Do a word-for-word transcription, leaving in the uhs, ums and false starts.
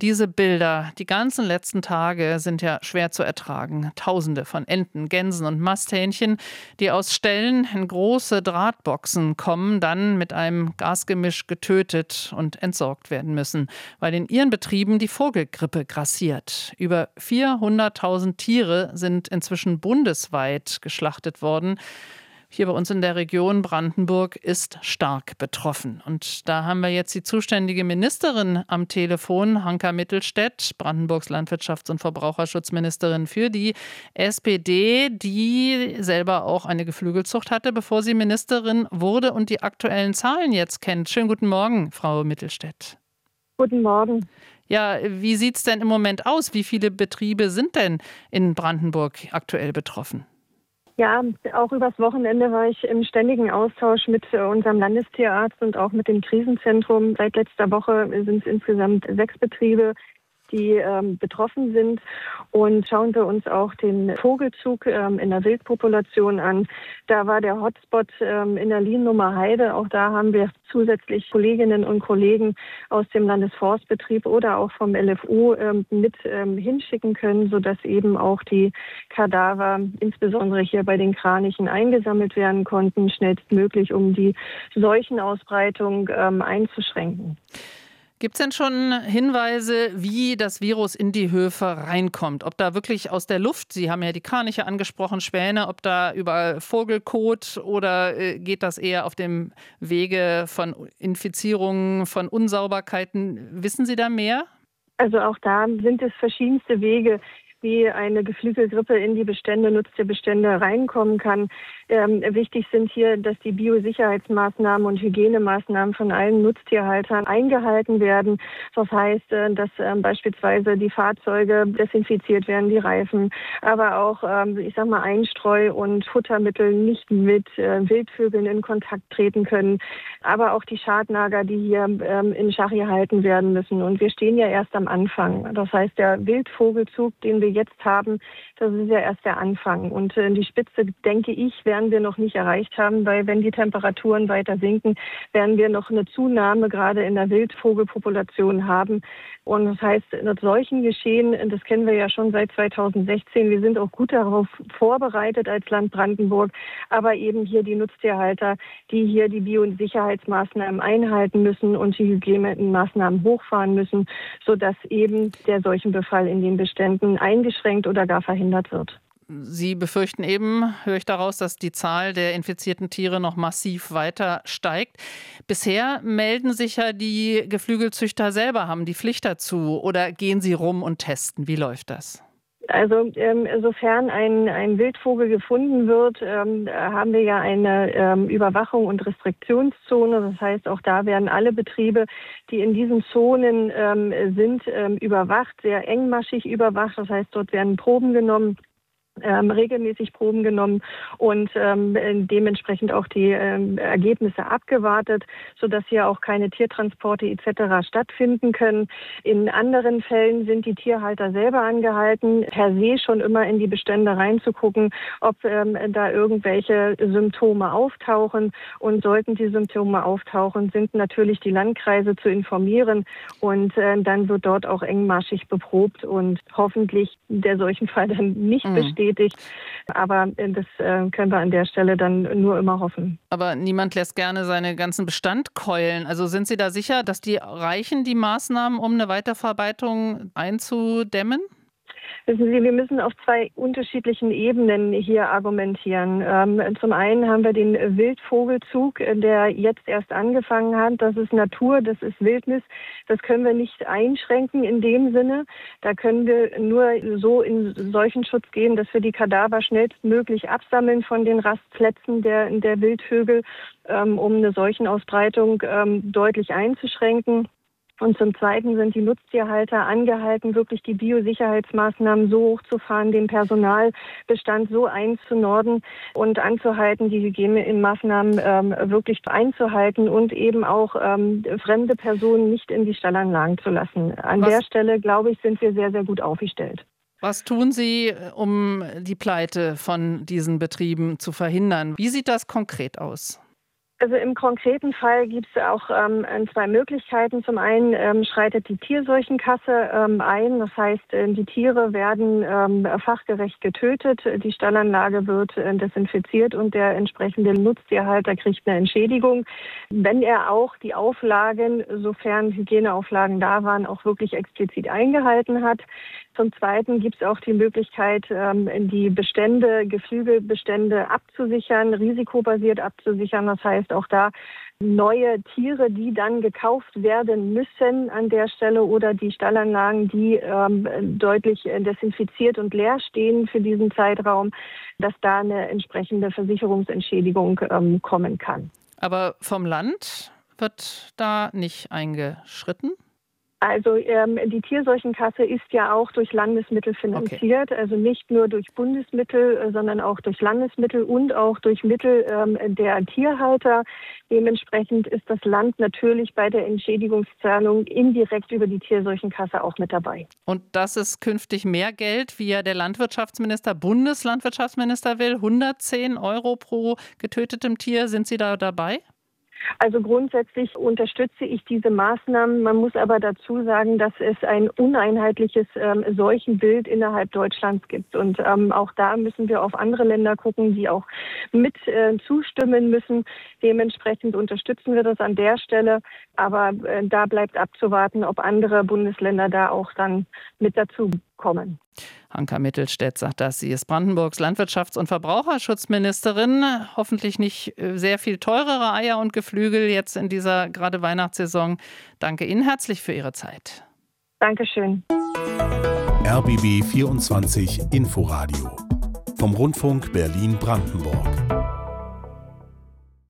Diese Bilder, die ganzen letzten Tage sind ja schwer zu ertragen. Tausende von Enten, Gänsen und Masthähnchen, die aus Ställen in große Drahtboxen kommen, dann mit einem Gasgemisch getötet und entsorgt werden müssen, weil in ihren Betrieben die Vogelgrippe grassiert. Über vierhunderttausend Tiere sind inzwischen bundesweit geschlachtet worden. Hier bei uns in der Region Brandenburg ist stark betroffen. Und da haben wir jetzt die zuständige Ministerin am Telefon, Hanka Mittelstädt, Brandenburgs Landwirtschafts- und Verbraucherschutzministerin für die S P D, die selber auch eine Geflügelzucht hatte, bevor sie Ministerin wurde und die aktuellen Zahlen jetzt kennt. Schönen guten Morgen, Frau Mittelstädt. Guten Morgen. Ja, wie sieht es denn im Moment aus? Wie viele Betriebe sind denn in Brandenburg aktuell betroffen? Ja, auch übers Wochenende war ich im ständigen Austausch mit unserem Landestierarzt und auch mit dem Krisenzentrum. Seit letzter Woche sind es insgesamt sechs Betriebe, die ähm, betroffen sind. Und schauen wir uns auch den Vogelzug ähm, in der Wildpopulation an. Da war der Hotspot ähm, in der Liennummer Heide. Auch da haben wir zusätzlich Kolleginnen und Kollegen aus dem Landesforstbetrieb oder auch vom L F U ähm, mit ähm, hinschicken können, sodass eben auch die Kadaver, insbesondere hier bei den Kranichen, eingesammelt werden konnten, schnellstmöglich, um die Seuchenausbreitung ähm, einzuschränken. Gibt es denn schon Hinweise, wie das Virus in die Höfe reinkommt? Ob da wirklich aus der Luft, Sie haben ja die Kraniche angesprochen, Schwäne, ob da überall Vogelkot oder äh, geht das eher auf dem Wege von Infizierungen, von Unsauberkeiten? Wissen Sie da mehr? Also auch da sind es verschiedenste Wege, wie eine Geflügelgrippe in die Bestände, Nutztierbestände reinkommen kann. Ähm, wichtig sind hier, dass die Biosicherheitsmaßnahmen und Hygienemaßnahmen von allen Nutztierhaltern eingehalten werden. Das heißt, äh, dass äh, beispielsweise die Fahrzeuge desinfiziert werden, die Reifen, aber auch, ähm, ich sag mal, Einstreu und Futtermittel nicht mit äh, Wildvögeln in Kontakt treten können, aber auch die Schadnager, die hier ähm, in Schach gehalten werden müssen. Und wir stehen ja erst am Anfang. Das heißt, der Wildvogelzug, den wir jetzt haben, das ist ja erst der Anfang. Und äh, die Spitze, denke ich, werden wir noch nicht erreicht haben, weil wenn die Temperaturen weiter sinken, werden wir noch eine Zunahme gerade in der Wildvogelpopulation haben. Und das heißt, in solchen Geschehen, das kennen wir ja schon seit zweitausendsechzehn, wir sind auch gut darauf vorbereitet als Land Brandenburg, aber eben hier die Nutztierhalter, die hier die Biosicherheitsmaßnahmen einhalten müssen und die Hygienemaßnahmen hochfahren müssen, sodass eben der Seuchenbefall in den Beständen eingeschränkt oder gar verhindert wird. Sie befürchten eben, höre ich daraus, dass die Zahl der infizierten Tiere noch massiv weiter steigt. Bisher melden sich ja die Geflügelzüchter selber, haben die Pflicht dazu, oder gehen sie rum und testen? Wie läuft das? Also ähm, sofern ein, ein Wildvogel gefunden wird, ähm, haben wir ja eine ähm, Überwachung- und Restriktionszone. Das heißt, auch da werden alle Betriebe, die in diesen Zonen ähm, sind, ähm, überwacht, sehr engmaschig überwacht. Das heißt, dort werden Proben genommen. Ähm, regelmäßig Proben genommen und ähm, dementsprechend auch die ähm, Ergebnisse abgewartet, sodass hier auch keine Tiertransporte et cetera stattfinden können. In anderen Fällen sind die Tierhalter selber angehalten, per se schon immer in die Bestände reinzugucken, ob ähm, da irgendwelche Symptome auftauchen. Und sollten die Symptome auftauchen, sind natürlich die Landkreise zu informieren und äh, dann wird dort auch engmaschig beprobt und hoffentlich der Seuchenfall dann nicht mhm. besteht. Aber das können wir an der Stelle dann nur immer hoffen. Aber niemand lässt gerne seine ganzen Bestand keulen. Also sind Sie da sicher, dass die reichen, die Maßnahmen, um eine Weiterverbreitung einzudämmen? Wissen Sie, wir müssen auf zwei unterschiedlichen Ebenen hier argumentieren. Ähm, zum einen haben wir den Wildvogelzug, der jetzt erst angefangen hat. Das ist Natur, das ist Wildnis. Das können wir nicht einschränken in dem Sinne. Da können wir nur so in solchen Schutz gehen, dass wir die Kadaver schnellstmöglich absammeln von den Rastplätzen der, der Wildvögel, ähm, um eine Seuchenausbreitung ähm, deutlich einzuschränken. Und zum Zweiten sind die Nutztierhalter angehalten, wirklich die Biosicherheitsmaßnahmen so hochzufahren, den Personalbestand so einzunorden und anzuhalten, die Hygienemaßnahmen ähm, wirklich einzuhalten und eben auch ähm, fremde Personen nicht in die Stallanlagen zu lassen. An Was? der Stelle, glaube ich, sind wir sehr, sehr gut aufgestellt. Was tun Sie, um die Pleite von diesen Betrieben zu verhindern? Wie sieht das konkret aus? Also im konkreten Fall gibt es auch ähm, zwei Möglichkeiten. Zum einen ähm, schreitet die Tierseuchenkasse ähm, ein. Das heißt, äh, die Tiere werden ähm, fachgerecht getötet, die Stallanlage wird äh, desinfiziert und der entsprechende Nutztierhalter kriegt eine Entschädigung. Wenn er auch die Auflagen, sofern Hygieneauflagen da waren, auch wirklich explizit eingehalten hat. Zum Zweiten gibt es auch die Möglichkeit, ähm, die Bestände, Geflügelbestände abzusichern, risikobasiert abzusichern. Das heißt, auch da neue Tiere, die dann gekauft werden müssen an der Stelle oder die Stallanlagen, die ähm, deutlich äh, desinfiziert und leer stehen für diesen Zeitraum, dass da eine entsprechende Versicherungsentschädigung ähm, kommen kann. Aber vom Land wird da nicht eingeschritten? Also ähm, die Tierseuchenkasse ist ja auch durch Landesmittel finanziert, okay. Also nicht nur durch Bundesmittel, äh, sondern auch durch Landesmittel und auch durch Mittel ähm, der Tierhalter. Dementsprechend ist das Land natürlich bei der Entschädigungszahlung indirekt über die Tierseuchenkasse auch mit dabei. Und das ist künftig mehr Geld, wie ja der Landwirtschaftsminister, Bundeslandwirtschaftsminister will, hundertzehn Euro pro getötetem Tier. Sind Sie da dabei? Also grundsätzlich unterstütze ich diese Maßnahmen. Man muss aber dazu sagen, dass es ein uneinheitliches ähm, Seuchenbild innerhalb Deutschlands gibt. Und ähm, auch da müssen wir auf andere Länder gucken, die auch mit äh, zustimmen müssen. Dementsprechend unterstützen wir das an der Stelle. Aber äh, da bleibt abzuwarten, ob andere Bundesländer da auch dann mit dazu kommen. Anka Mittelstädt sagt das. Sie ist Brandenburgs Landwirtschafts- und Verbraucherschutzministerin. Hoffentlich nicht sehr viel teurere Eier und Geflügel jetzt in dieser gerade Weihnachtssaison. Danke Ihnen herzlich für Ihre Zeit. Dankeschön. R B B vierundzwanzig Inforadio vom Rundfunk Berlin-Brandenburg.